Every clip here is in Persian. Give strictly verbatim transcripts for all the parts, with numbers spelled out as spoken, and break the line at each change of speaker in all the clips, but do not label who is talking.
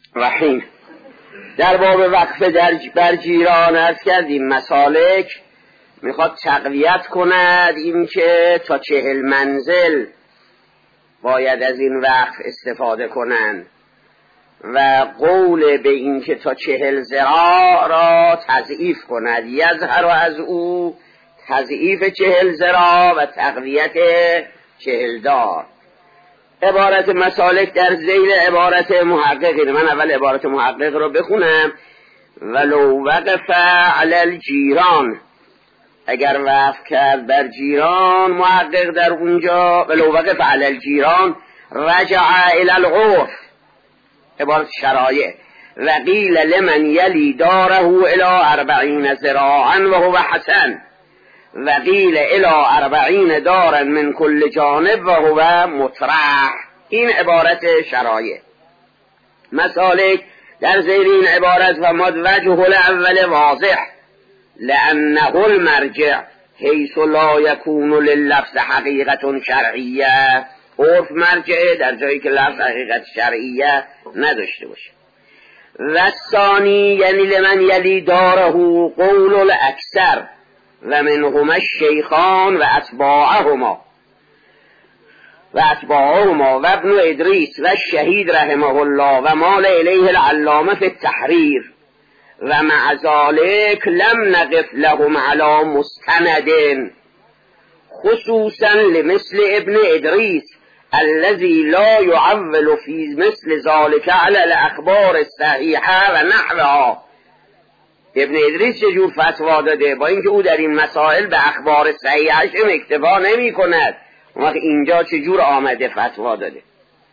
رحیم. در باب وقف بر جیران عرض کردیم مسالک میخواد تقویت کند این که تا چهل منزل باید از این وقف استفاده کنند و قول به این که تا چهل ذراع را تضعیف کند، یظهر از او تضعیف چهل ذراع و تقویت چهل دار. عبارت مسالک در ذیل عبارت محققین. من اول عبارت محقق رو بخونم. ولو وقف علی الجیران، اگر وقف کرد بر جیران، محقق در اونجا ولو وقف علی الجیران رجع الی العرف، عبارت شرایع. و قیل لمن یلی داره الی اربعین ذراعا و هو حسن، و قیل الی اربعین دارا من کل جانب و هو مطرح. این عبارت شرایع. مسالک در زیر این عبارت و مد وجه الاول واضح لانه المرجع حیث لا یکون لللفظ حقیقت شرعیه. عرف مرجعه در جایی که لفظ حقیقت شرعیه نداشته باشه. و ثانی یعنی لمن یلی داره قول الاکثر و منهما الشیخان و اتباعهما و اتباعهما و ابن ادریس و الشهید رحمه الله و مال الیه العلامه فی التحریر و مع ذلك لم نقف لهم على مستند خصوصا لمثل ابن ادریس الذي لا يعول في مثل ذلك على الاخبار الصحيحه و نحوها. ابن ادریس چجور فتوا داده؟ با اینکه او در این مسائل به اخبار صحیحش اکتفا نمی کند، وقت اینجا چجور آمده فتوا داده؟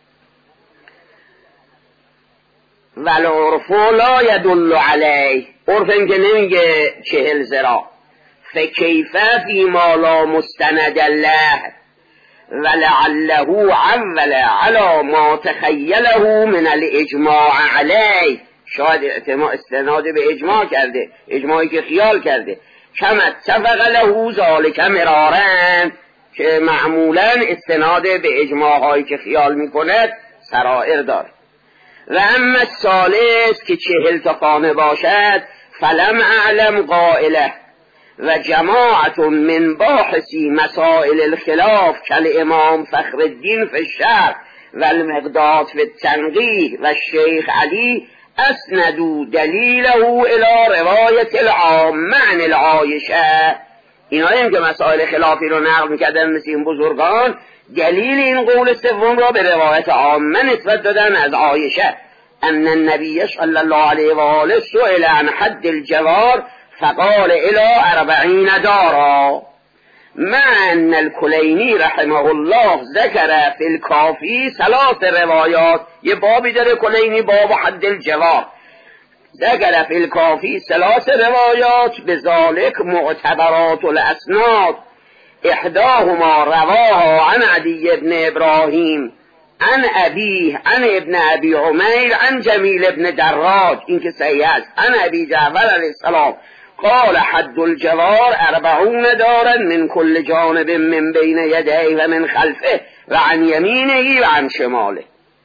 والعرف لا يدل علیه، عرف این که نمیگه چهل ذراع. فکیفه فی ما لا مستند له ولعله عول على ما تخیله من الاجماع علیه. شاید استناد به اجماع کرده، اجماعی که خیال کرده. کم اتفق له ذالک مرارا، که معمولا استناد به اجماع هایی که خیال میکند سرائر داره. و اما الثالث که چهل تا خانه باشد فلم اعلم قائله و جماعت من باحثی مسائل الخلاف کالامام فخر الدین فی الشرح و المقداد فی التنقیح و الشیخ علی اسندو دلیله الى روایت العامه عن العایشه. اینا هم که مسائل خلافی رو نقل میکردن مثل این بزرگان، دلیل این قول سوم را به روایت عامه نسبت دادن از عایشه ان النبی صلی الله علیه و آله سئل عن حد الجوار فقال الى اربعین دارا. مع ان الکلینی رحمه الله ذکر فی الکافی ثلاث روایات. یه بابی داره کلینی، باب حد الجوار. ذکر فی الکافی ثلاث روایات بذالک معتبرات الاسناد. احداهما رواها عن عدی ابن ابراهیم عن ابیه عن ابن ابی عمیر عن جمیل ابن دراج، این که صحیح است، عن ابی جعفر علیه السلام قال حد الجوار اربعون دارا من كل جانب من بین یدیه و من خلفه و عن یمینه و عن شماله.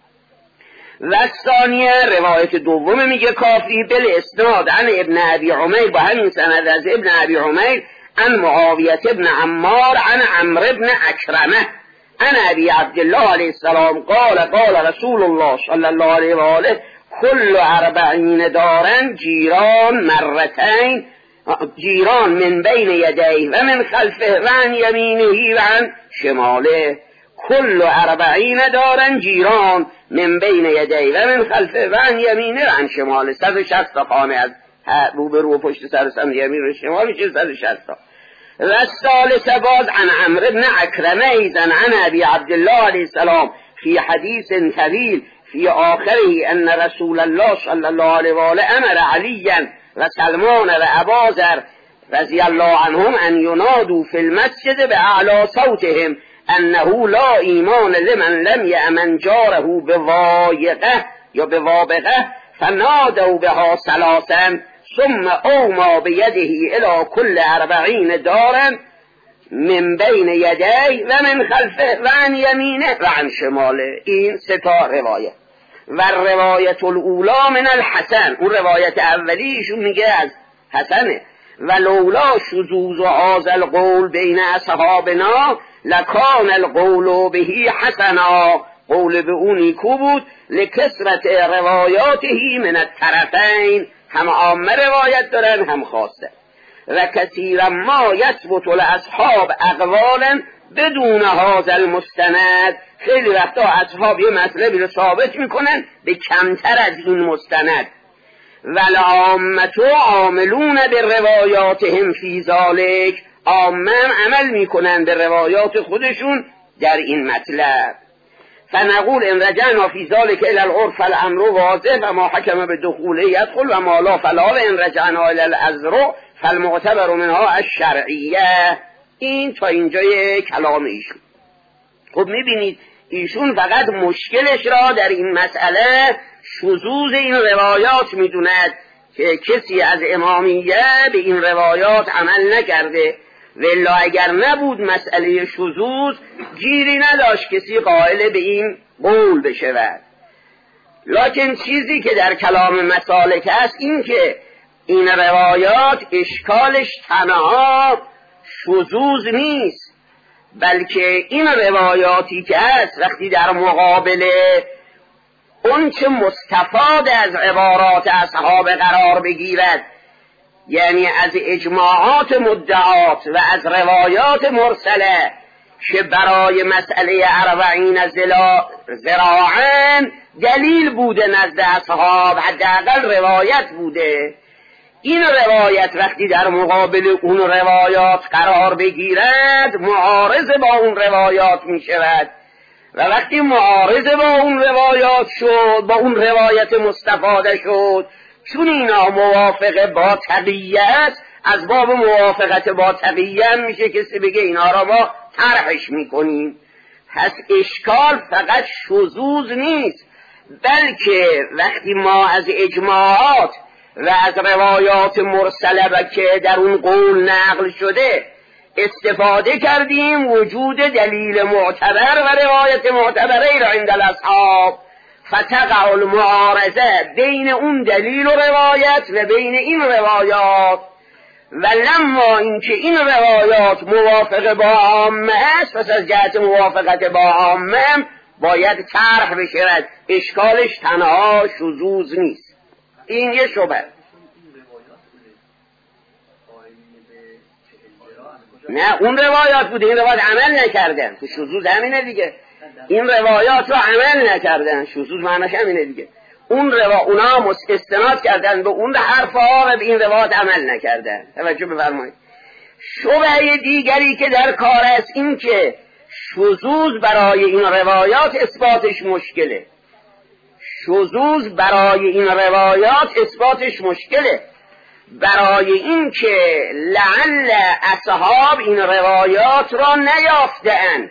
و ثانیه روایت دوم میگه کافی بل اسناد عن ابن ابی عمیر، با همین سند از ابن ابی عمیر عن معاویه ابن عمار عن عمرو ابن اکرمه عن ابی عبدالله علیه السلام قال قال رسول الله صلی الله علیه و آله كل اربعین دارن جیران مرتین جیران من بین یدیه و من خلفه و عن یمینه و عن شماله. کل اربعین دارن جیران من بین یدیه و من خلفه و عن یمینه و عن شماله. صد و شصت تا خانه از رو به رو پشت سر سمت یمین و شمال میشه صد و شصت تا. و الثالث باز عن عمرو بن اکرمه ایضا عن ابی عبدالله علیه السلام فی حدیث طویل فی آخره ان رسول الله صلی الله علیه و آله امر علیا و سلمان و اباذر رضی الله عنهم ان ینادوا فی المسجد باعلی صوتهم انه لا ایمان لمن لم یأمن جاره بوایقه یا بوابقه فنادوا بها ثلاثا ثم اوما بیده الى کل اربعین دارا من بین یدی و من خلفه و عن یمینه و عن شماله. این سه تا روایت. و روایت الاولا من الحسن، اون روایت اولیشون میگه از حسنه. و لولا شذوذ و هذا القول بین اصحابنا لکان القول بهی حسنا، قول به اون نیکو بود، لکثرت روایاته من الطرفین، هم عامه روایت دارن هم خاصه. و کثیرا ما یثبت لاصحاب اقوالا بدون هذا المستند، خیلی وقتا اصحاب یه مطلبی رو ثابت میکنن به کمتر از این مستند. والعامة عاملون بالروایاتهم فی ذلک، عامه عمل میکنن به روایات خودشون در این مطلب. فنقول ان رجعنا فی ذلک الی العرف الامر واضح و ما حکم به دخوله یدخل و ما لا فلا، و ان رجعنا الی الازرع فالمعتبر منها الشرعیه. این تا اینجای کلام ایشون. خب میبینید ایشون فقط مشکلش را در این مسئله شذوذ این روایات میدوند که کسی از امامیه به این روایات عمل نکرده، ولی اگر نبود مسئله شذوذ گیری نداشت کسی قائل به این قول بشود. لکن چیزی که در کلام مسالک است این که این روایات اشکالش تنها شذوذ نیست، بلکه این روایاتی که هست وقتی در مقابل اون چه مستفاد از عبارات اصحاب قرار بگیرد، یعنی از اجماعات مدعات و از روایات مرسله که برای مسئله اربعین ذراعاً دلیل بوده نزد اصحاب، حداقل روایت بوده، این روایت وقتی در مقابل اون روایات قرار بگیرد معارض با اون روایات می شود، و وقتی معارض با اون روایات شد، با اون روایت مستفاده شد، چون اینا موافق با تقیه است، از باب موافقت با تقیه میشه کسی بگه اینا را ما طرحش میکنیم. پس اشکال فقط شذوذ نیست، بلکه وقتی ما از اجماعات و از روایات مرسله و که در اون قول نقل شده استفاده کردیم، وجود دلیل معتبر و روایت معتبره را عند الاصحاب، فتقع المعارضه بین اون دلیل و روایت و بین این روایات. و لما اینکه این روایات موافق با عامه است، پس از جهت موافقت با عامه باید طرح بشود، اشکالش تنها شذوذ نیست. این یه شبه. نه اون روایات بوده، این روایات عمل نکردن، تو شذوذ همینه دیگه، این روایات رو عمل نکردن، شذوذ معناش همینه دیگه. اون روا اونا استناد کردن به اون حرفا و به این روایات عمل نکردن. توجه بفرمایید. شبهه دیگری که در کار است این که شذوذ برای این روایات اثباتش مشکله. شذوذ برای این روایات اثباتش مشکله، برای این که لعل اصحاب این روایات را نیافتند،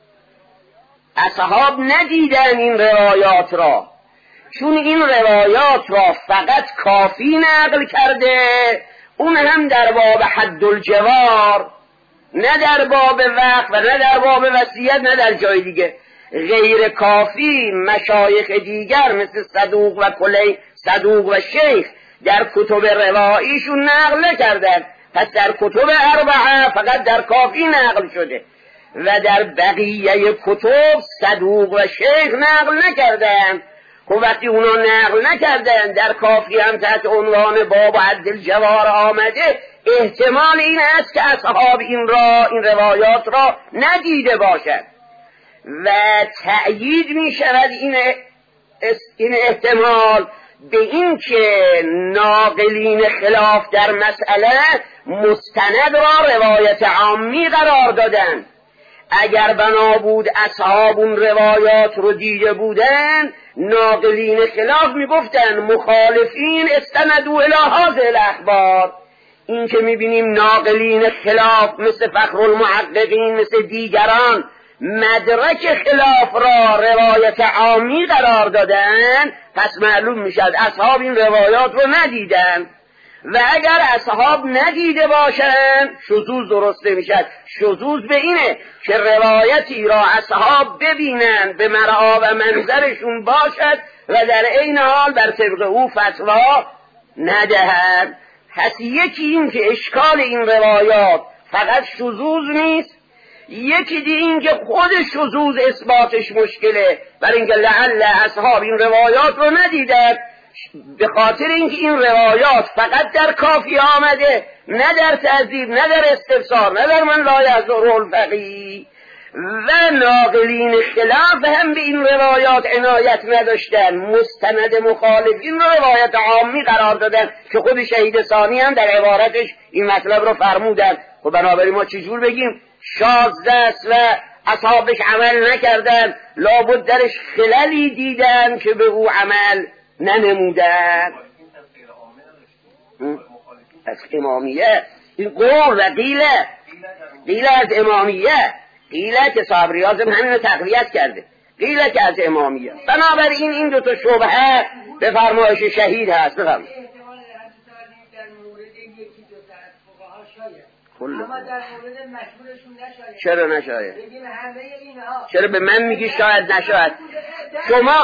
اصحاب ندیدن این روایات را، چون این روایات را فقط کافی نقل کرده، اون هم در باب حد الجوار، نه در باب وقف و نه در باب وصیت، نه در جای دیگه. غیر کافی مشایخ دیگر مثل صدوق و کلی صدوق و شیخ در کتب رواییشون نقل نکردن، پس در کتب اربعه فقط در کافی نقل شده و در بقیه کتب صدوق و شیخ نقل نکردن. خب وقتی اونا نقل نکردن، در کافی هم تحت عنوان باب حد الجوار آمده، احتمال این است که اصحاب این را این روایات را ندیده باشد و تأیید می شود این این احتمال به این که ناقلین خلاف در مسئله مستند را روایت عامی قرار دادن. اگر بنا بود اصحاب اون روایات رو دیده بودن، ناقلین خلاف میگفتن مخالفین استندوا الی هذه الاخبار. این که میبینیم ناقلین خلاف مثل فخر المحققین مثل دیگران مدرک خلاف را روایت عامی قرار دادن، پس معلوم میشد اصحاب این روایات رو ندیدن. و اگر اصحاب ندیده باشن شذوذ درست نمیشد. شذوذ به اینه که روایتی را اصحاب ببینن، به مرعا و منظرشون باشد و در عین حال بر طبق او فتوا ندهد. پس یکی این که اشکال این روایات فقط شذوذ نیست، یکی دی این که خود شذوذ اثباتش مشکله، برای اینکه لعل اصحاب این روایات رو ندیدن، به خاطر اینکه این روایات فقط در کافی آمده، نه در تهذیب، نه در استفسار، نه در من لا یحضره الفقیه، و ناقلین خلاف هم به این روایات عنایت نداشتن، مستند مخالفین رو روایت عامی قرار دادن که خود شهید ثانی هم در عبارتش این مطلب رو فرمودن. خب بنابراین ما چجور بگیم شاذ است و اصحابش عمل نکردن؟ لابد درش خللی دیدن که به او عمل ننمودن. از امامیه این قول و قیله قیله از امامیه، قیله که صاحب ریاض همین رو تقویت کرده، قیله که از امامیه. بنابراین این دو تا شبهه به فرمایش شهید هست. بفرمایید.
اما در مورد مشهورشون نشاید.
چرا نشاید؟
بگیم همه اینها.
چرا به من میگی شاید نشاید؟ شما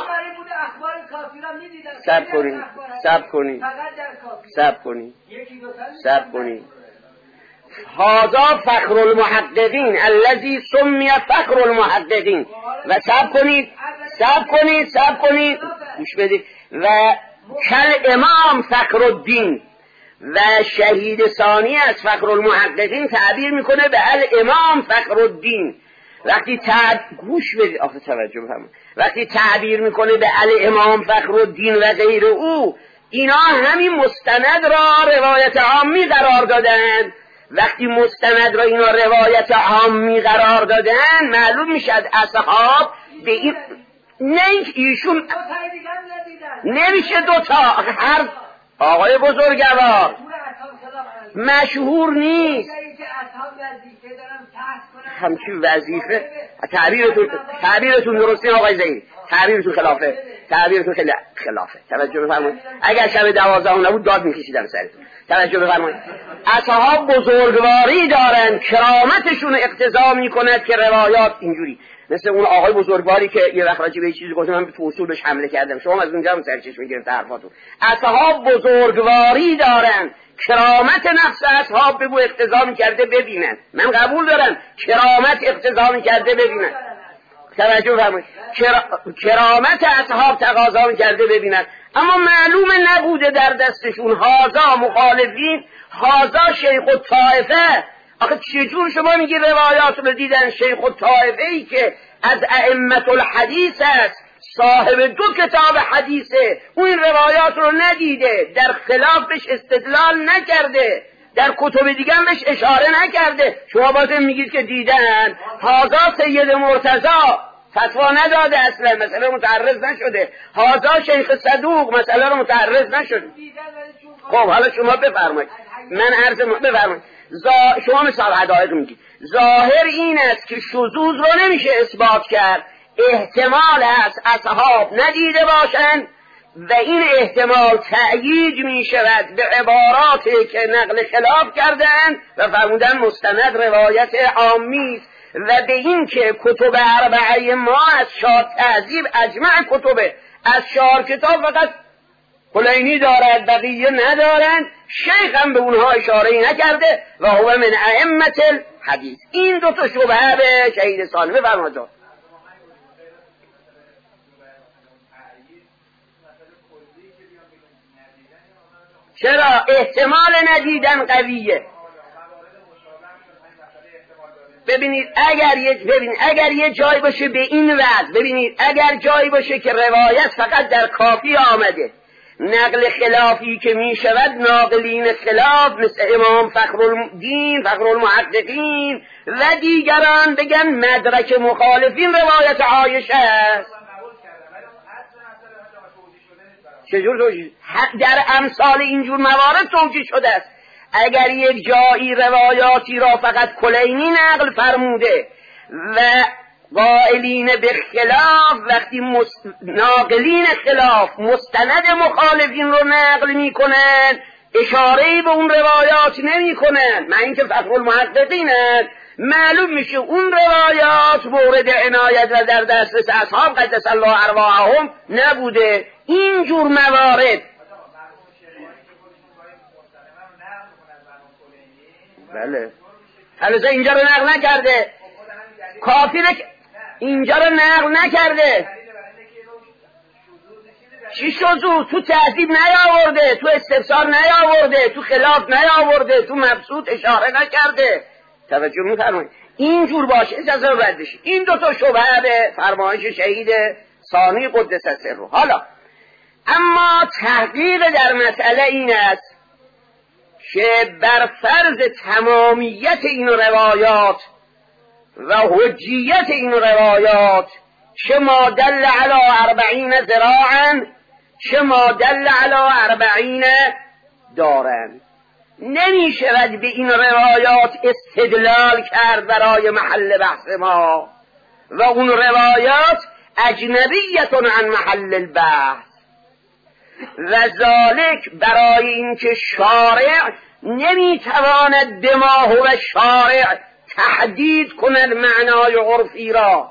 سب کنید سب کنید سب کنید سب کنید هذا فخر المحققین الذی سمی فخر المحققین. و سب کنید سب کنید سب کنید گوش بدید. و کل امام فخر الدین، و شهید ثانی از فخر المحققین تعبیر میکنه به الامام فخر الدین. وقتی تعب... گوش بدید آخه توجه بفرمایید. وقتی تعبیر میکنه به الامام فخر الدین و غیر او، اینا همین مستند را روایت عامی قرار دادن. وقتی مستند را اینا روایت عامی قرار دادن، معلوم میشد اصحاب به این نه ایشون نمیشه دوتا. هر آقای بزرگوار مشهور نیست همچین وظیفه. تعبیرتون تعبیرتون درسته آقای زید، تعبیرتون خلافه، تعبیرتون خیلی خلافه. توجه بفرمایید. اگر شب دوازده نبود داد میکشیدم سرتون. توجه بفرمایید. اصحاب بزرگواری دارن، کرامتشون اقتضا میکند که روایات اینجوری، مثل اون آقای بزرگواری که یه وقت راجع به چیزی گفتم من تو اصول بهش حمله کردم، شما از اونجا هم سرچشمه گرفته حرفاتون. اصحاب بزرگواری دارن، کرامت نفس اصحاب به بو اقتضا میکرده ببینن. من قبول دارم کرامت اقتضا میکرده ببینن. توجه بفرمایید. کرامت اصحاب تقاضا میکرده ببینن، اما معلوم نبوده در دستشون. هازا مخالفین، هازا شیخ الطائفه. آخه چجور شما میگی روایات رو دیدن؟ شیخ الطائفه ای که از ائمه الحدیث است، صاحب دو کتاب حدیثه، اون روایات رو ندیده، در خلافش استدلال نکرده، در کتب دیگه هم بهش اشاره نکرده. شما بازم میگید که دیدن. هازا سید مرتضی فتوا نداده، اصلا مسئله متعرض نشده. هازا شیخ صدوق مسئله رو متعرض نشده. خب حالا شما بفرمایید، من عرض بفرمایید. زا... شما مثال حدائق میگید. ظاهر این است که شذوذ رو نمیشه اثبات کرد، احتمال هست اصحاب ندیده باشند و این احتمال تأیید می شود به عباراتی که نقل خلاف کردن و فرمودن مستند روایت عامی است، و به این که کتب اربعه ما از شار تهذیب اجمع کتبه، از شار کتاب فقط کلینی دارد بقیه ندارند. شیخ هم به اونها اشاره نکرده و هو من ائمه الحدیث. این دو تا شبهه به شهید ثانی. بفرمایید. چرا احتمال ندیدن قویه؟ ببینید اگر یه ببینید اگر یه جای باشه به این وضع، ببینید اگر جایی باشه که روایت فقط در کافی آمده، نقل خلافی که می شود ناقلین خلاف مثل امام فخر الدین، فخر المحققین و دیگران بگن مدرک مخالفین روایت عایشه است. چجور توجیه؟ در امثال اینجور موارد توجیه شده است. اگر یک جایی روایاتی را فقط کلینی نقل فرموده و قائلین به خلاف، وقتی مست... ناقلین خلاف مستند مخالفین رو نقل می کنن، اشاره‌ای به اون روایات نمی کنن، من اینکه فخر المحققین هست، معلوم میشه اون روایات مورد عنایت و در دسترس اصحاب قدس الله ارواحهم نبوده. اینجور موارد بله حالا اینجا رو نقل نکرده، کافیه که اینجا رو نقل نکرده. چی شذوذ؟ تو تهذیب نیاورده، تو استفسار نیاورده، تو خلاف نیاورده، تو مبسوط اشاره نکرده. توجه می‌فرمایید؟ اینجور باشه اجازه رد بشه. این دو تا شبهه به فرمایش شهید ثانی قدس سره. حالا اما تحقیق در مسئله این است که بر فرض تمامیت این روایات و حجیت این روایات چه ما دل علی اربعین ذراعا چه ما دل علی اربعین دارن، نمی شود به این روایات استدلال کرد برای محل بحث ما و اون روایات اجنبیتون عن محل البحث و ذالک برای اینکه شارع نمیتواند به ما هو شارع تحدید کند معنای عرفی را.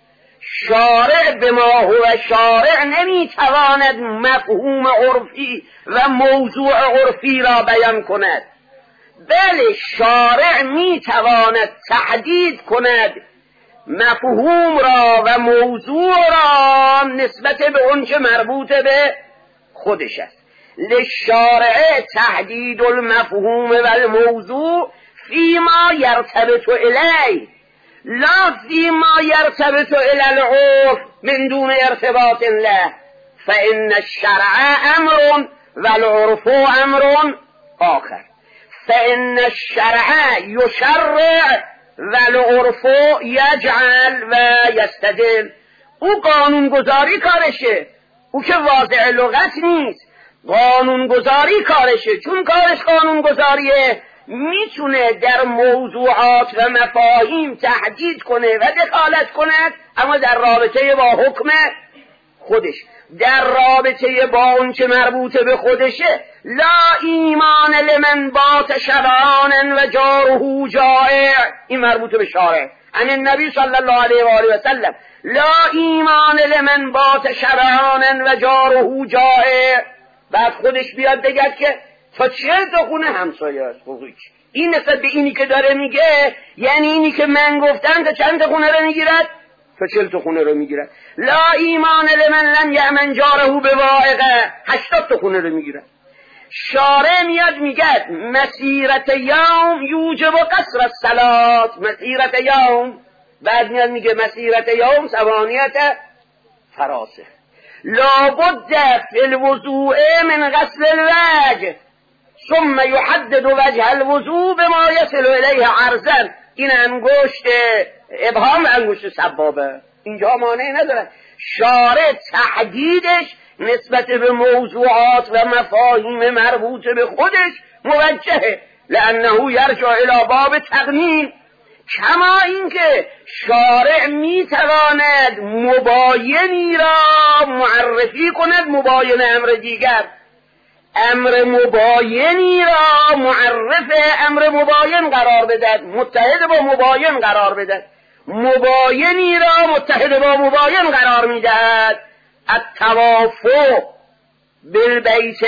شارع به ما هو شارع نمیتواند مفهوم عرفی و موضوع عرفی را بیان کند، بله شارع میتواند تحدید کند مفهوم را و موضوع را نسبت به اونچه مربوط به خودش است. للشارع تحدید المفهوم و الموضوع فيما يرتبط إليه لا فيما يرتبط إلى العرف من دون ارتباط له، فإن الشرع أمر والعرف أمر آخر. فإن الشرع يشرع والعرف يجعل و يستدل. او قانون گذاری کارشه، او که واضع لغت نیست، قانون گذاری کارشه. چون کارش قانون گذاریه میتونه در موضوعات و مفاهیم تحدید کنه و دخالت کند، اما در رابطه با حکم خودش، در رابطه با اون چه مربوط به خودشه. لا ایمان لمن بات شبعانا و جاره جائع، این مربوط به شارع. عن النبی صلی الله علیه و آله و سلم لا ایمان لمن بات شبعانا و جاره جائع. بعد خودش بیاد بگد که تا چهل تا خونه همسایه است. این نسبت به اینی که داره میگه یعنی اینی که من گفتم تا چند تا خونه رو میگیرد؟ تا چهل تا خونه رو میگیرد. لا ایمان لمن لم یأمن جاره بوائقه، هشتاد تا خونه رو میگیرد. شارع میاد میگه مسیرت یوم یوجب قصر الصلاة، مسیرت یوم. بعد میاد میگه مسیرت یوم ثمانیت فراسخ. لابد فی الوضوء من غسل الوجه ثم يحدد وجه الوضوء بما يصل الیه عرضا. این انگشت ابهام انگشت سبابه، اینجا مانعی نداره. شارع تحدیدش نسبت به موضوعات و مفاهیم مربوط به خودش موجهه، لانه یرجع الی باب تقنین. کما اینکه شارع میتواند مباینی را معرفی کند، مباین امر دیگر، امر مباینی را معرف امر مباین قرار بدهد، متحد با مباین قرار بدهد، مباینی را متحد با مباین قرار میدهد. التوافق بالبیت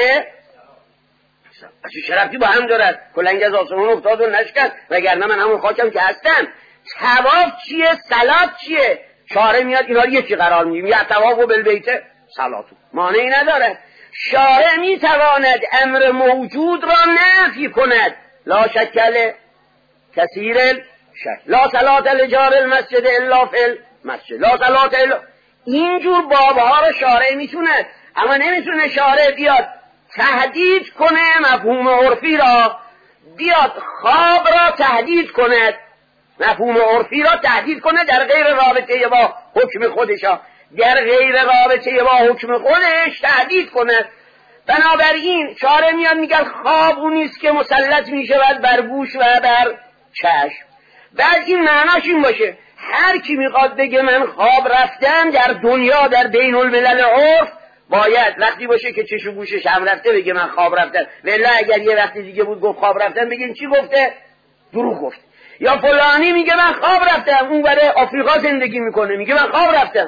چه شرفتی با هم دارد؟ کلنگ از آسمان افتاد و نشکست، وگرنه من همون خاکم که هستم. تواف چیه؟ صلات چیه؟ شارع میاد اینا رو یکی قرار میدیم، یا تواف بالبیت صلاتو، مانعی نداره. شارع میتواند امر موجود را نفی کند. لا شکل کثیر شک، لا صلات لجار المسجد الا فی المسجد، لا صلات الا. اینجور بابها رو شارع میتوند، اما نمیتونه شارع بیاد تهدید کنه مفهوم عرفی را، بیاد خواب را تهدید کند، مفهوم عرفی را تهدید کنه در غیر رابطه با حکم خودشا، در غیر رابطه با حکم خودش تهدید کند. بنابراین شارع میاد میگه خواب اون نیست که مسلط میشود بر گوش و بر چشم. بعد این معناش این باشه هر کی میخواد بگه من خواب رفتم در دنیا در بین الملل عرف، باید وقتی باشه که چش و گوشش هم رفته بگه من خواب رفتم، ولی اگر یه وقتی دیگه بود گفت خواب رفتم بگیم چی گفته؟ دروغ گفت. یا فلانی میگه من خواب رفتم، اون برای آفریقا زندگی میکنه میگه من خواب رفتم،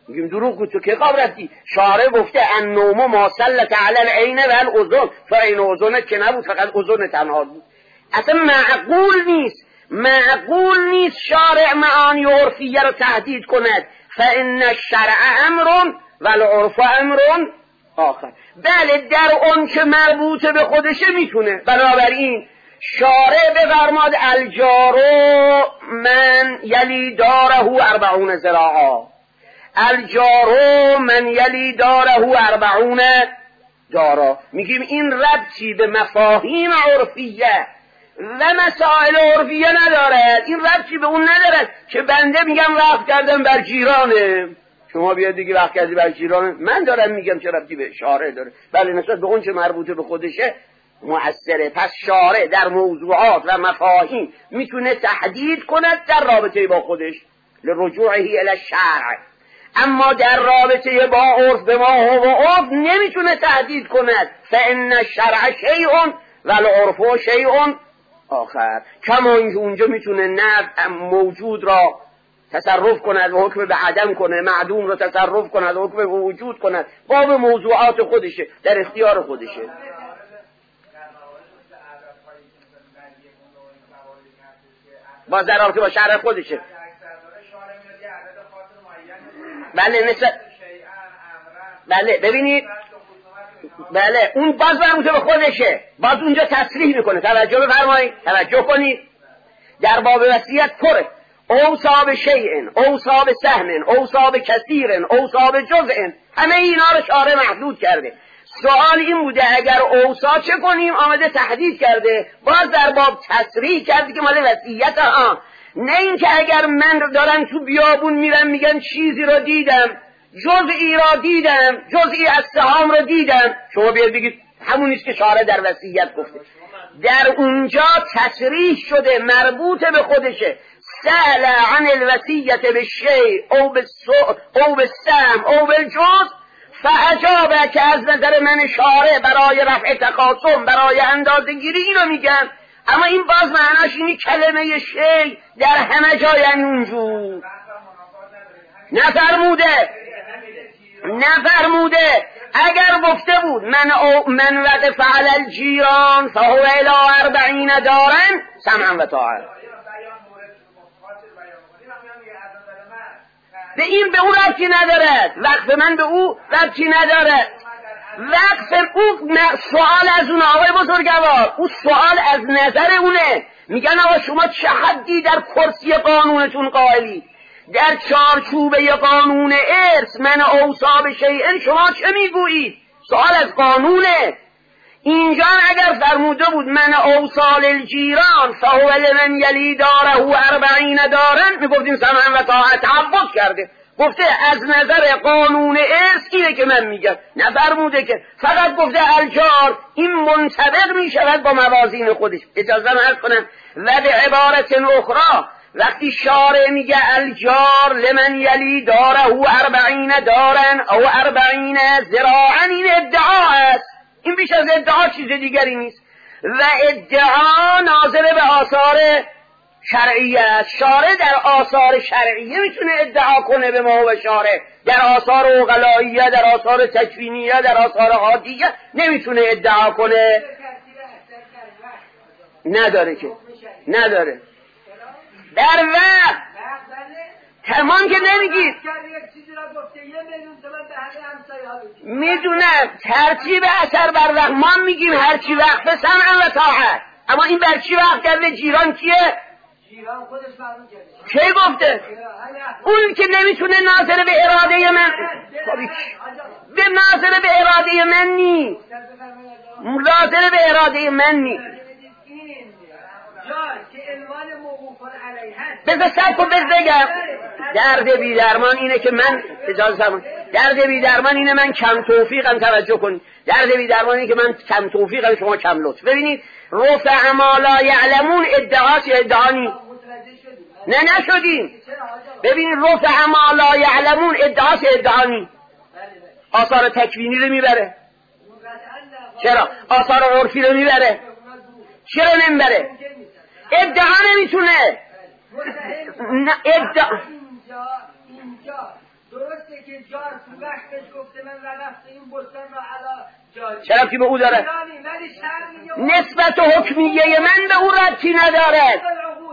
میگیم دروغ گفت، تو که قابرتی؟ شارع گفته النوم ما سلط علی العین و الاذن، تو عین اذنت که نبود، فقط اذن تنها بود. اصلا معقول نیست، معقول نیست شارع معانی عرفیه رو تهدید کند. فان الشرع امر و العرف امر آخر. بله در اون که مربوط به خودشه میتونه. بنابراین شارع بفرماد الجارو من یلی داره اربعون ذراعا، الجارو من یلی داره اربعون دارا. میگیم این ربطی به مفاهیم عرفیه و مسائل عرفیه ندارد، این ربطی به اون ندارد که بنده میگم وقت کردم بر جیرانه، شما بیاد دیگه وقت کردی بر جیرانه، من دارم میگم چه ربطی به شارع داره. بله نسبت به اون چه مربوطه به خودشه مؤثره. پس شارع در موضوعات و مفاهیم میتونه تحدید کند در رابطه با خودش لرجوعه الی الشرع، اما در رابطه با عرف به ما و عرف نمیتونه تهدید کند. فان الشرع شیء و العرف شیء آخر. کما اونجا میتونه نفع موجود را تصرف کند و حکم به عدم کنه، معدوم را تصرف کند و حکم به وجود کند، باب موضوعات خودشه، در اختیار خودشه. با ضرر که با شرع خودشه. بله نسبت بله ببینید، بله اون باز مربوطه به خودشه، باز اونجا تصریح میکنه. توجه بفرمایید، توجه کنید. در باب وصیت پره اوصا به شیء، اوصا به سهم، اوصا به کثیر، اوصا به جزء، همه اینا رو شارع محدود کرده. سوال این بوده اگر اوصا چه کنیم؟ آمده تحدید کرده، باز در باب تصریح کرده که مال وصیت ها. نه اینکه اگر من دارم تو بیابون میرم میگن چیزی رو دیدم، جزئی را دیدم، جزئی از سهام را دیدم، شما بیاد بگید همون نیست که شارع در وصیت گفته. در اونجا تصریح شده مربوط به خودشه. سأل عن الوصیت بالشیء او بالسو او بالسهم او بالجزء فاجابه، که از نظر من شارع برای رفع تقاسم، برای اندازه گیری اینو میگم. اما این باز معناش اینی کلمه شیء در همه جا یعنی اونجور نفرموده نفرموده. اگر گفته بود من او من وقف علی الجیران فهو الی اربعین دارن سمعا و طاعه، به این به او ربطی ندارد، وقف من به او ربطی ندارد. وقف او سوال از اون آقای بزرگوار، او سوال از نظر اونه. میگن آقا شما چه حدی در کرسی قانونتون قائلی؟ در چارچوبه قانون ارث من اوصا به شیء شما چه میگویید؟ سوال از قانونه. اینجا اگر فرموده بود من اوصا للجیران فهو لمن یلی داره اربعین دارن، میگفتیم سمعا و طاعت. تعبد کرده، گفته از نظر قانون ارث اینه که من میگم، نفرموده که، فقط گفته الجار. این منطبق میشود با موازین خودش. اجازه من عرض کنم و به عبارت اخرى وقتی شارع میگه الجار لمن یلی داره اربعین دارن او اربعین ذراعا، این ادعا است، این بیش از ادعا چیز دیگری نیست و ادعا ناظر به آثار شرعیه است. شارع در آثار شرعیه میتونه ادعا کنه به ما و شارع، در آثار عقلائیه، در آثار تکوینیه، در آثار عادیه نمیتونه ادعا کنه. نداره که نداره در وقت تمام که نمیگید. میدونم ترتیب اثر بر وقت ما میگیم هرچی وقت سمع و طاعت، اما این بر چی وقت کرده؟ جیران کیه؟ جیران خودش معلوم کرده. کی گفته؟ اون که نمیتونه ناظر به اراده من، به ناظر به اراده من نی، ناظر به اراده من نی. بذار سب کن بگم درد بی درمان اینه که من اجازه فرمایید، درد بی درمان اینه من کم توفیقم. توجه کنید، درد بی درمان اینه که من کم توفیقم، شما کم لطف. ببینید رفع ما لا یعلمون ادعاست یا ادعا نی؟ نه نشدیم. ببینید رفع ما لا یعلمون ادعاست یا ادعا نی؟ آثار تکوینی رو میبره. چرا؟ آثار عرفی رو میبره. چرا نمیبره؟ ادعا نمیتونه. ادعا
اینجا اینجا درسته که جار سوگش بهش گفته من وقفت این بستان را علا جاری
چرا که به او داره؟ نسبت و حکمیه من به او ربطی نداره.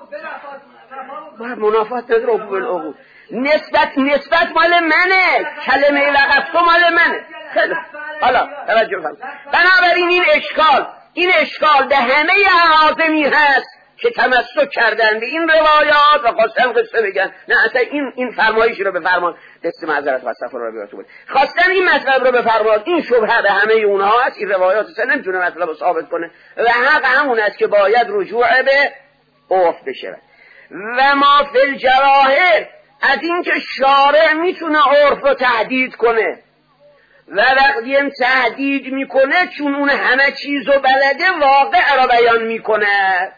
و منافات نداره عقوب العقود. نسبت نسبت مال منه، کلمه وقفت مال منه. خیلی حالا توجه کن. بنابراین این اشکال این اشکال به همه اعاظمی هست که تمسک کردن به این روایات و خواستن قصه بگن. نه اصلا این این فرمایش رو به فرمان دست معذرت و استغفر الله بیاتون خواستن این مطلب رو به فرمان. این شبهه به همه اونها هست. این روایات اصلا نمیتونه مطلب رو ثابت کنه و حق همون است که باید رجوع به عرف بشه. و ما فی الجواهر از این که شارع میتونه عرف رو تهدید کنه و وقتی هم تهدید میکنه چون اون همه چیز رو بلده واقع رو بیان میکنه.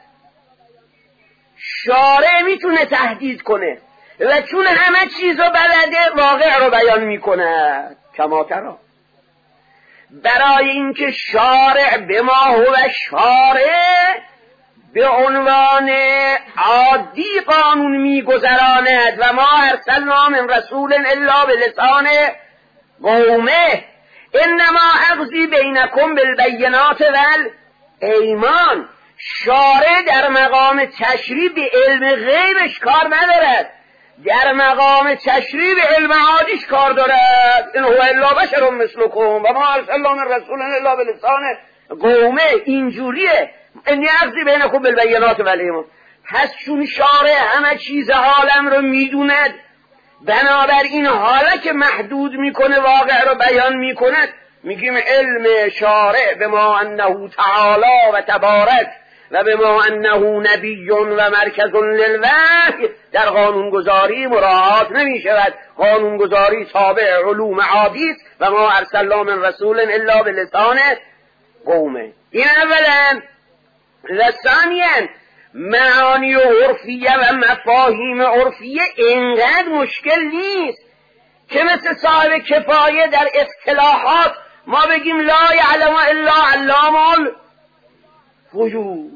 شارع میتونه تهدید کنه و چون همه چیز رو بلده واقع رو بیان میکنه. کما ترا برای اینکه شارع به ما هو شارع به عنوان عادی قانون میگذراند و ما ارسلنا من رسول الا بلسان قومه انما اقضی بینکم بالبینات والایمان. شارع در مقام تشریع به علم غیبش کار ندارد، در مقام تشریع به علم عادیش کار دارد. این هو الا بشر مثلکم و ما ارسلنا من رسول الا بلسان قومه. اینجوریه انی اقضی بینکم بالبینات والایمان. پس چون شارع همه چیز عالم رو میدوند بنابراین حالا که محدود میکنه واقع رو بیان میکند میگیم علم شارع به ما انه تعالی و تبارک و به ما انه نبی و مرکز للوحی در قانونگذاری مراعات نمی شود. قانونگذاری تابع علوم عادی است و ما ارسلنا من رسول الا بلسان قومه. این اولا. و ثانیاً معانی عرفیه و مفاهیم عرفیه اینقدر مشکل نیست که مثل صاحب کفایه در اصطلاحات ما بگیم لا یعلم الا علام الغیوب.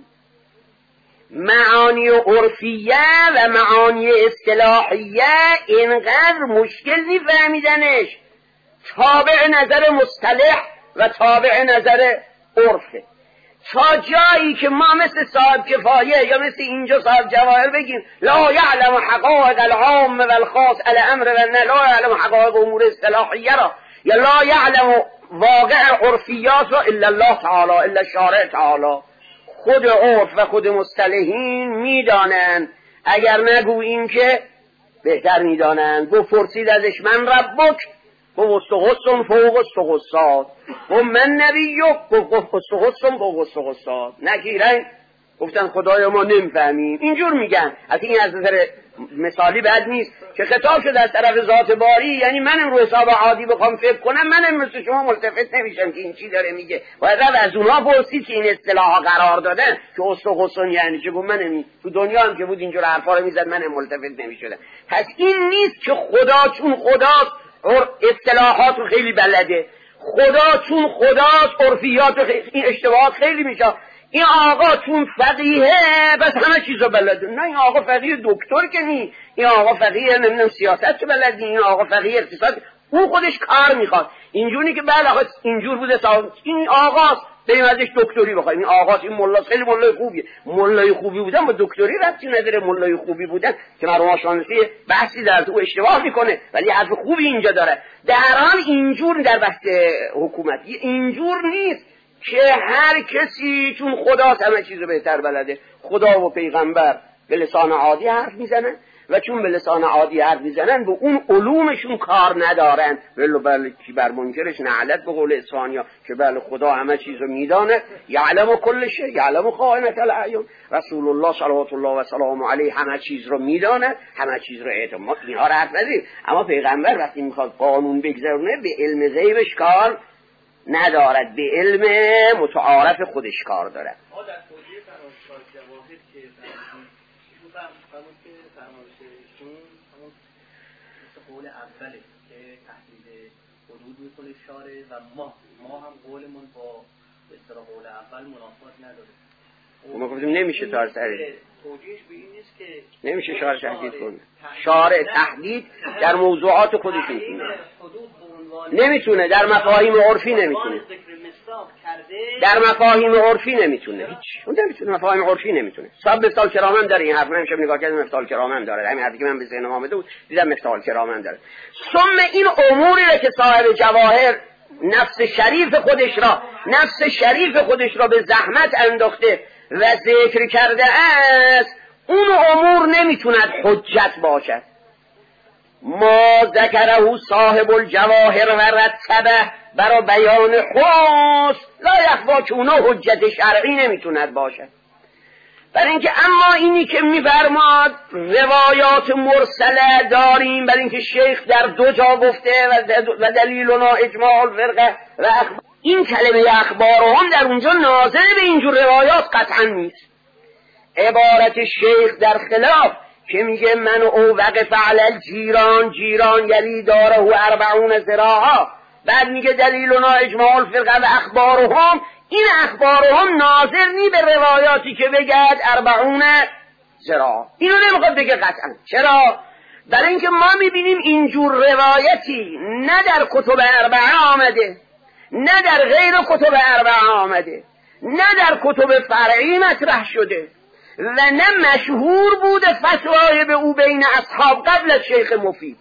معانی عرفیه و معانی اصطلاحیه اینقدر مشکل نیست فهمیدنش، تابع نظر مصطلح و تابع نظر عرفه. تا جایی که ما مثل صاحب کفایه یا مثل اینجا صاحب جواهر بگیم لا یعلم حقائق العام و الخاص الامر و نه لا یعلم حقائق امور اصطلاحیه را یا لا یعلم واقع عرفیات را الا الله تعالی الا شارع تعالی. خود عرف و خود مصطلحین میدانند، اگر نگوییم که بهتر میدانند. گفت پرسید ازش من ربک گفت استغصن فوق استغصات. گفت من نبیک گفت استغصن فوق استغصات. نکیرن گفتن خدای ما نمیفهمیم. اینجور میگن. از این از نظر مثالی بد نیست که خطاب شده از طرف ذات باری، یعنی منم رو حساب عادی بخوام فکر کنم منم مثل شما ملتفت نمیشم که این چی داره میگه. باید از اونها پرسید که این اصطلاحا قرار دادن که استغصن یعنی چه. گفت منم تو دنیا هم که بود اینجور حرفا رو میزد منم ملتفت نمیشدم. پس این نیست که خدا چون خداست اصطلاحات رو خیلی بلده، خدا چون خداست عرفیات رو خیلی، این اشتباهات خیلی میشه. این آقا چون فقیهه بس همه چیزو بلده. نه، این آقا فقیه دکتر که نی، این آقا فقیه نمیدونم سیاست چه بلده، این آقا فقیه اقتصاد. اون خودش کار میخواد. اینجوری که بله آقا اینجور بوده سا... این آقاست بریم ازش دکتری بخوایم. این آقاست، این ملا خیلی ملای خوبیه. ملای خوبی بودن با دکتری ربطی نداره. ملای خوبی بودن که مرحوم شانسی بحثی در تو اشتباه میکنه ولی حرف خوبی اینجا داره. در حال اینجور در بحث حکومتی اینجور نیست که هر کسی چون خدا همه چیزو بهتر بلده. خدا و پیغمبر به لسان عادی حرف میزنن و چون به لسان عادی حرف میزنن به اون علومشون کار ندارن. ولو بله کی بر منکرش نعلت به قول اسفانیا که بله خدا همه چیزو میدانه. یعلم کل شیء یعلم خائنة الاعین. رسول الله صلوات الله و سلام علیه همه چیز رو میدانه، همه چیز رو اعتماد. اینها رو حرف نداریم. اما پیغمبر وقتی میخواد قانون بگذرونه به علم غیبش کار ندارد، به علم متعارف خودش کار دارد.
ما در توضیح فرمایشات جواهر که فرمون که فرمایششون همون مثل قول اوله که تحلیل حدود میکنه شارع و ما ما هم قولمون با به اصطلاح قول اول منافات نداره.
ما گفتیم نمیشه شارع تحدید،
توجیهش به این نیست که
نمیشه شارع تحدید کنه. شارع تحدید در موضوعات خودش میتونه، نمیتونه در مفاهیم عرفی نمیتونه، در مفاهیم عرفی نمیتونه، هیچ اون نمیتونه، مفاهیم عرفی نمیتونه. صاحب مثال کرامن داره، این حرف من امشب نگاه کردم مثال کرامن داره، همین حرفی که من به ذهنم آمده بود دیدم مثال کرامن داره. ثم این اموری را که صاحب جواهر نفس شریف خودش را نفس شریف خودش را به زحمت انداخته و ذکر کرده است، اون امور نمیتوند حجت باشد. ما ذکره صاحب الجواهر و رتبه برای بیان خاص لا یخفا، که اونا حجت شرعی نمیتوند باشد. برای اینکه اما اینی که میفرماد روایات مرسله داریم، برای اینکه شیخ در دو جا گفته و دلیلنا اجماع الفرقه و اخبار، این کلمه اخبار هم در اونجا ناظر به اینجور روایات قطعا نیست. عبارت شیخ در خلاف که میگه من او وقف علی الجیران، جیران یلی داره و اربعون ذراعا، بعد میگه دلیلنا اجماع الفرقه و اخبارهم، این اخبارهم ناظر نی به روایاتی که بگد اربعون ذراع، اینو نمیخواد بگه قطعا. چرا؟ برای اینکه ما میبینیم اینجور روایتی نه در کتب اربعه آمده، نه در غیر کتب اربعه آمده، نه در کتب فرعی مطرح شده و نه مشهور بوده فتوای به او بین اصحاب قبل از شیخ مفید.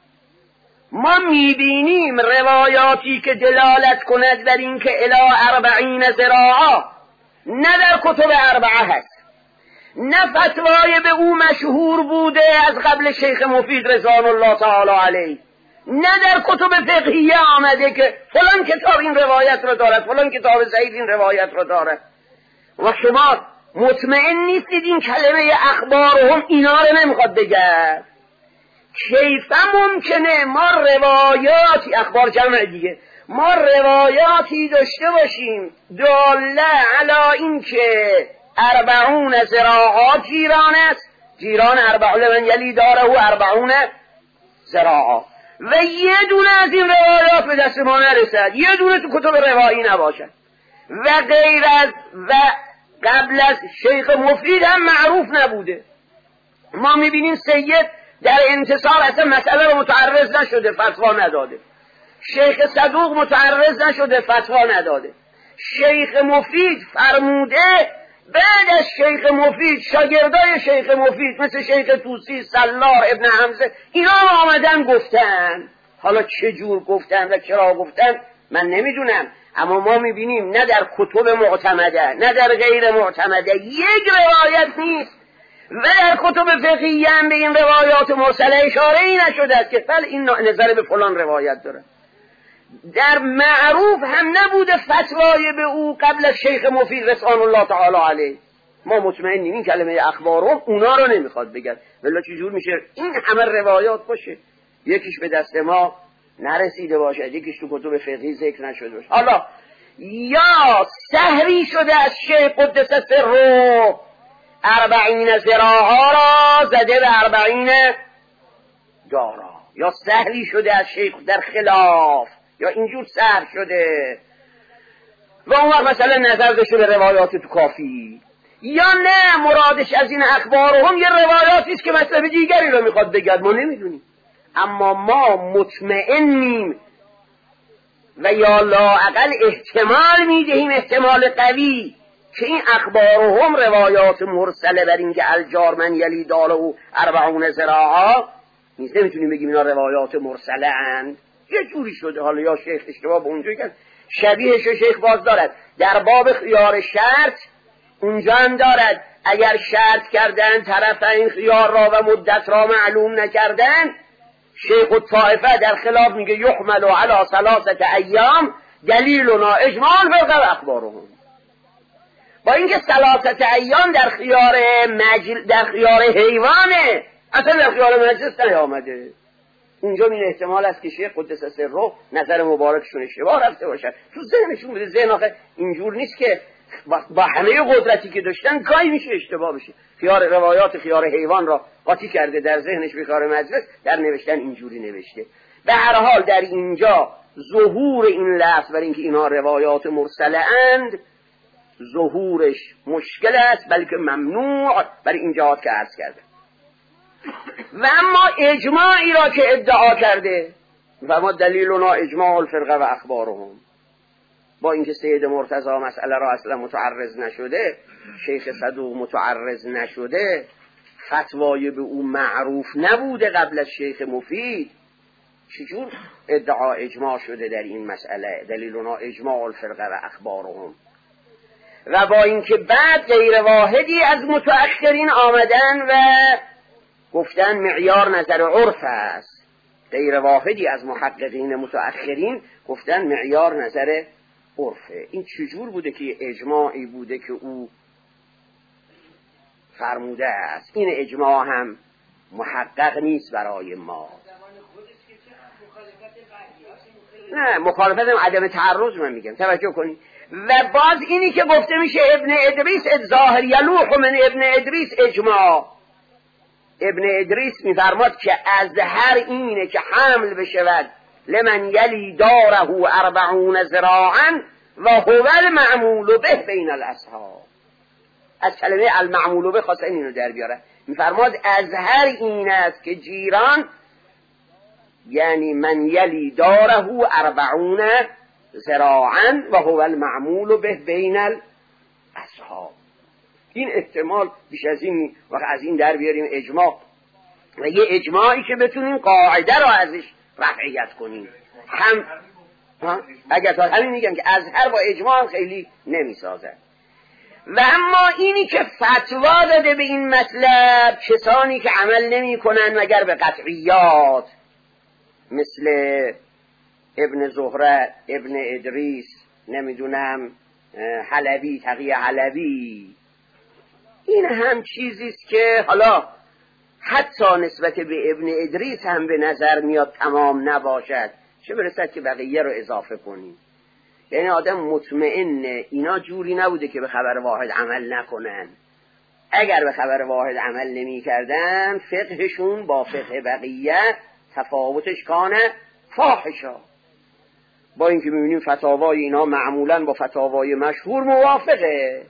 ما میبینیم روایاتی که دلالت کند بر این که الی اربعین ذراعا نه در کتب اربعه هست، نه فتوای به او مشهور بوده از قبل شیخ مفید رضوان الله تعالی علیه، نه در کتب فقهیه آمده که فلان کتاب این روایت رو دارد، فلان کتاب ضعیف این روایت رو دارد. و شما مطمئن نیستید این کلمه اخبارهم اینا رو نمیخواد بگه. کیف ممکنه ما روایاتی، اخبار جمع دیگه، ما روایاتی داشته باشیم داله علی این که اربعون ذراعا جیران است، جیران اربعون من یلی داره و اربعون ذراعا، و یه دونه از این روایات به دست ما نرسد، یه دونه تو کتب روایی نباشد و غیر از و قبل از شیخ مفید هم معروف نبوده. ما میبینیم سید در انتصار اصلا مسئله رو متعرض نشده، فتوا نداده. شیخ صدوق متعرض نشده، فتوا نداده. شیخ مفید فرموده، بعد از شیخ مفید شاگردای شیخ مفید مثل شیخ طوسی، سلار، ابن حمزه، اینا آمدن گفتن. حالا چه جور گفتن و چرا گفتن من نمیدونم، اما ما میبینیم نه در کتب معتمده نه در غیر معتمده یک روایت نیست و در کتب فقهیه هم به این روایات مرسله اشاره ای نشده است که بله این نظر به فلان روایت داره. در معروف هم نبوده فتوای به او قبل از شیخ مفید رضوان الله تعالی علیه. ما مطمئنیم این کلمه اخبارهم اونا رو نمیخواد بگن، ولی چجور میشه این همه روایات باشه یکیش به دست ما نرسیده باشه، یکیش تو کتب فقهی ذکر نشده باشه. حالا یا سهری شده از شیخ قدس سره اربعین ذراعا را زده به اربعین دارا، یا سهری شده از شیخ در خلاف، یا اینجور سهر شده و اون وقت مثلا نظر داشته به روایات تو کافی، یا نه مرادش از این اخبارهم یه روایاتی است که مطلب دیگری رو میخواد بگد، ما نمیدونیم. اما ما مطمئنیم و یا لااقل احتمال میدهیم، احتمال قوی، که این اخبارهم روایات مرسله بر این که الجار من یلی داله و اربعون ذراعا نیست. نمیتونیم بگیم اینا روایات مرسله اند، یه جوری شده. حالا یا شیخ اشتباه به اونجا کرد، شبیهش شیخ باز دارد در باب خیار شرط، اونجا هم دارد اگر شرط کردن طرفین خیار را و مدت را معلوم نکردن، شیخ الطائفه در خلاف میگه یحمل علی ثلاثه ایام دلیلنا اجماع الفرقه و اخبارهم. با اینکه ثلاثه ایام در خیار مجل در خیار حیوانه، اصلا در خیار مجلس نیامده. اونجا این احتمال است که شیخ قدس سره نظر مبارکشون اشتباه رفته باشد، تو ذهنشون بوده. ذهن آخه اینجور نیست که با همه قدرتی که داشتن گاهی میشه اشتباه بشه. خیار روایات خیار حیوان را قاطی کرده در ذهنش به خیار مجلس، در نوشتن اینجوری نوشته. به هر حال در اینجا ظهور این لفظ برای اینکه اینها روایات مرسله اند ظهورش مشکل است بلکه ممنوع برای این جهات که عرض کرده. و اما اجماعی را که ادعا کرده و ما دلیلنا اجماع الفرقه و اخبارهم، با اینکه سید مرتضی مسئله را اصلا متعرض نشده، شیخ صدوق متعرض نشده، فتوای به او معروف نبوده قبل از شیخ مفید، چجور ادعا اجماع شده در این مسئله؟ دلیلنا اجماع الفرقه و اخبارهم. و با اینکه بعد غیر واحدی از متأخرین آمدن و گفتن معیار نظر عرف است، غیر واحدی از محققین متأخرین گفتن معیار نظر عرفه. این چجور بوده که اجماعی بوده که او فرموده است؟ این اجماع هم محقق نیست برای ما. نه مخالفت هم عدم تعرض من میگم، توجه کنید. و باز اینی که گفته میشه ابن ادریس ظاهر یلوح من ابن ادریس اجماع. ابن ادریس میفرماد که از هر اینه که حمل بشود لمن یلی داره اربعون ذراعا و هو المعمول به بین الاصحاب. از کلمه المعمول به خواستن اینو در بیاره. میفرماد از هر این است که جیران، یعنی من یلی داره اربعون ذراعا و هو المعمول به بین الاصحاب. این احتمال بیش از این و از این در بیاریم اجماع و یه اجماعی که بتونیم قاعده را ازش رفعیت کنیم. هم اگر تا همین میگم که از هر با اجماع هم خیلی نمیسازه. و اما اینی که فتوا داده به این مطلب کسانی که عمل نمی کنن مگر به قطعیات، مثل ابن زهره، ابن ادریس، نمیدونم حلبی، تقی حلبی، این هم چیزیست که حالا حتی نسبت به ابن ادریس هم به نظر میاد تمام نباشد، چه برسد که بقیه رو اضافه کنیم. یعنی آدم مطمئنه اینا جوری نبوده که به خبر واحد عمل نکنن. اگر به خبر واحد عمل نمی کردن فقهشون با فقه بقیه تفاوتش کانه فاحشا. با اینکه میبینیم فتاوای اینا معمولا با فتاوای مشهور موافقه.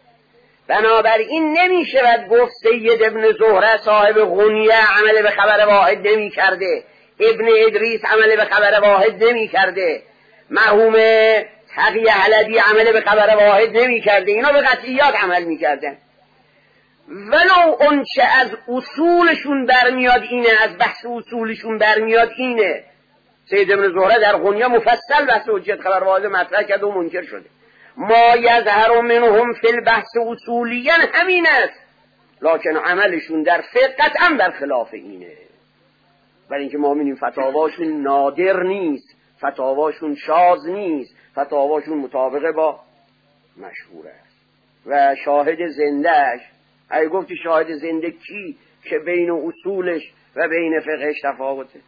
بنابراین نمیشود گفت سید ابن زهره صاحب غنیه عمل به خبر واحد نمی کرده، ابن ادریس عمل به خبر واحد نمی کرده، مرحوم تقی حلبی عمل به خبر واحد نمی کرده. اینا به قطعیات عمل می کردن. ولو اون چه از اصولشون برمیاد اینه، از بحث اصولشون برمیاد اینه. سید ابن زهره در غنیه مفصل بحث حجت خبر واحد مطرح کرده و منکر شده. ما یظهر منهم فی البحث اصولیاً همین است، لکن عملشون در فقه قطعا در خلاف اینه. برای اینکه ما می‌بینیم فتاواشون نادر نیست، فتاواشون شاذ نیست، فتاواشون مطابق با مشهور است. و شاهد زندهش، اگه گفتی شاهد زنده کی که بین اصولش و بین فقهش تفاوته؟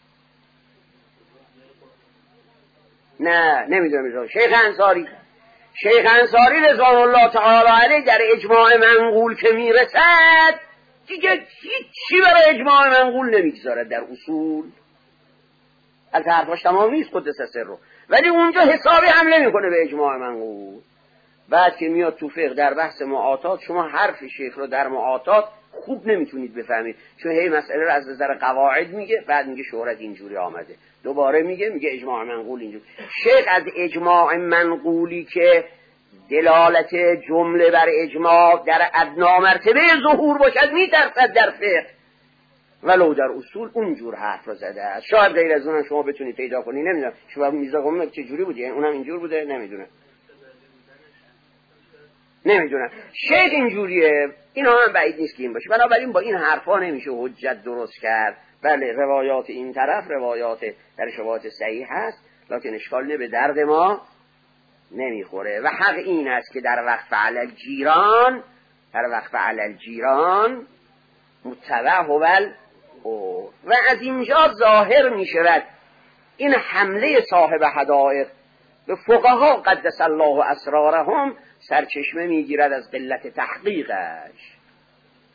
نه نمیدونم. شیخ انصاری شیخ انصاری رضوان الله تعالی علیه در اجماع منقول که میرسد دیگه هیچی برای اجماع منقول نمیگذارد در اصول. از حرفاش تمام نیست قدس سره، ولی اونجا حسابی هم نمیکنه به اجماع منقول. بعد که میاد تو فقه در بحث معاطات، شما حرف شیخ رو در معاطات خوب نمیتونید بفهمید، چون هی مسئله رو از نظر قواعد میگه، بعد میگه شهرت اینجوری آمده، دوباره میگه میگه اجماع منقول اینجوری. شیخ از اجماع منقولی که دلالت جمله بر اجماع در ادنا مرتبه ظهور باشد میترسد در فقه، ولو در اصول اونجور حرف رو زده است. شاید غیر از اونم شما بتونید پیدا کنی، نمیدونم شما میزا قوم چه جوری بوده، اونم اینجور بوده، نمیدونم نمیدونم شیخ اینجوریه. اینا هم بعید نیست که این باشه. بنابراین با این حرفا نمیشه حجت درست کرد. بله روایات این طرف روایات در شواهد صحیح هست، لکن اشکال نه به درد ما نمیخوره. و حق این است که در وقت علی الجیران در وقت علی الجیران متبع هول و از اینجا ظاهر میشود این حمله صاحب حدائق به فقها قدس الله اسرارهم سرچشمه میگیرد از قلت تحقیقش.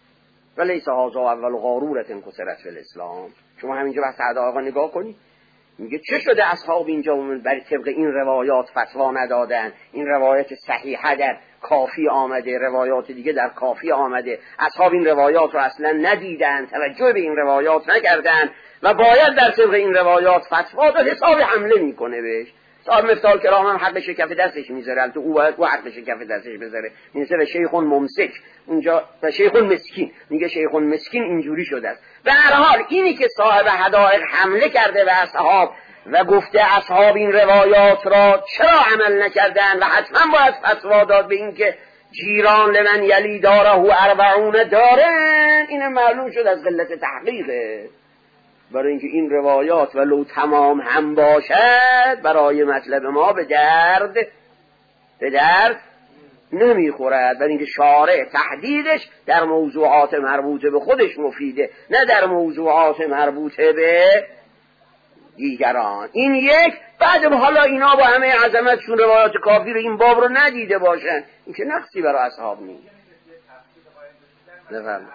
ولیس هذا اول قارورة کسرت فی الاسلام. شما همینجا بحث حدائق نگاه کنید، میگه چه شده اصحاب اینجا برای طبق این روایات فتوا ندادن؟ این روایت صحیحه در کافی آمده، روایات دیگه در کافی آمده، اصحاب این روایات رو اصلا ندیدن، توجه به این روایات نکردن و باید در طبق این روایات فتوا داد. حساب حمله میکنه بهش. صاحب مفتاح کرام هم حقش کف دستش میذاره، تو او باید او حقش کف دستش بذاره. میگه به شیخ ممسک اونجا، و شیخ مسکین، میگه شیخ مسکین اینجوری شده است. به هر حال اینی که صاحب حدائق حمله کرده به اصحاب و گفته اصحاب این روایات را چرا عمل نکردن و حتما باید فتوا داد به این که جیران لمن یلی داره و اربعون دارن، این معلوم شد از قلت تحقیقه. برای اینکه این روایات ولو تمام هم باشد برای مطلب ما به درد به درد نمیخورد، برای اینکه شارع تحدیدش در موضوعات مربوطه به خودش مفیده، نه در موضوعات مربوطه به دیگران. این یک. بعد حالا اینا با همه عظمتشون روایات کافی رو این باب رو ندیده باشن، این که نقصی برای اصحاب نیست. بفرمایید.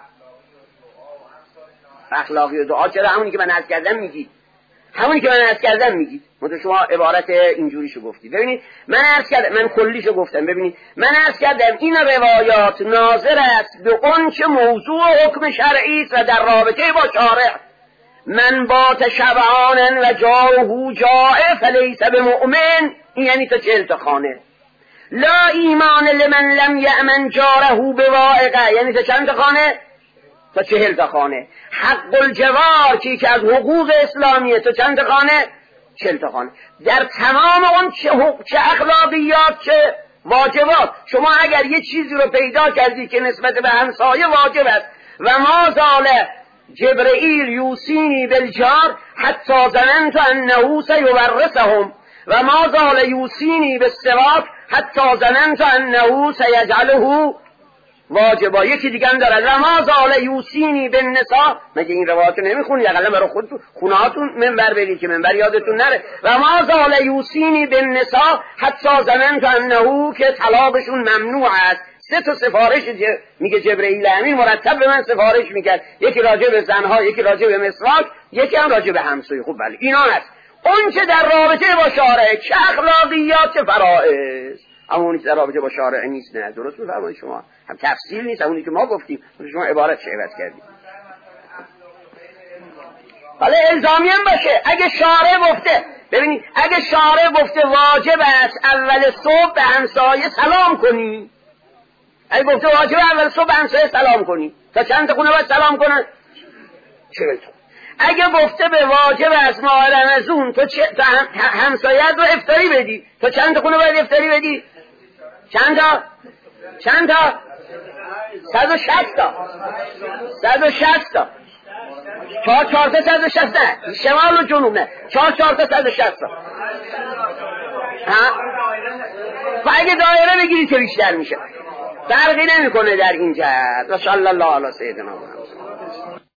اخلاقی و دعا چرا همونی که من عرض کردم میگید، همونی که من عرض کردم میگید، منتها شما عبارت اینجوریشو گفتید. ببینید من عرض کردم، من کلیشو گفتم. ببینید من عرض کردم این روایات ناظر است به اون چه موضوع حکم شرعی است و در رابطه با شارع. من بات شبعانا و جاره جائع فلیس بمؤمن، این یعنی تا چهل تا خانه. لا ایمان لمن لم یأمن جاره بوائقه، یعنی تا چند تا خانه؟ تا چهل تا خانه. حق الجوار که یکی از حقوق اسلامیه، تا چند تا خانه؟ چهل تا خانه. در تمام اون چه, چه اخلاقیات چه واجبات، شما اگر یه چیزی رو پیدا کردی که نسبت به همسایه واجب است و ما زاله جبرئیل یوسینی بالجار حتی ظننت انه سیورثهم و ما زال یوسینی بالسواک حتی ظننت انه سیجعله واجبا. یکی دیگه هم داره و ما زال یوسینی بالنساء، مگه این روایات رو نمیخونید؟ اقلا برای خود خونهاتون منبر برید که منبر یادتون نره. و ما زال یوسینی بالنساء حتی ظننت انه که طلاقشون ممنوع است. سه تا سفارش میگه جبرئیل امین مرتب به من سفارش میکرد، یکی راجع به زنها، یکی راجع به مسواک، یکی هم راجع به همسایه. خوب بله اینا هست. اون چه در رابطه با شارع، چه اخلاقیات چه فرائض، اما اونی که در رابطه با شارع نیست. نه درست میفرمایید شما، هم تفصیل نیست اونی که ما گفتیم، شما عبارت شعبت کردید. حالا الزامی هم باشه اگه شارع گفته، ببینید اگه شارع گفته واجب است اول صبح به همسایه سلام کنی، اگه گفته واجب اول صبح همسایه سلام کنی، تا چند تا خونه باید سلام کنن؟ چهل تا. اگه گفته به واجب از ماه رمضان تو چه تا همسایت رو افطاری بدی، تا چند تا خونه باید افطاری بدی؟ چند تا؟ چند تا؟ صد و شصت تا. صد و شصت تا. چهار چهار تا صد و شصت نه، شمال و جنوب نه، چهار چهار تا صد و شصت تا. ها؟ و اگه دایره بگیری چه بیشتر میشه؟ فرقی نمیکنه در این جهت. و صلی الله علی سیدنا محمد.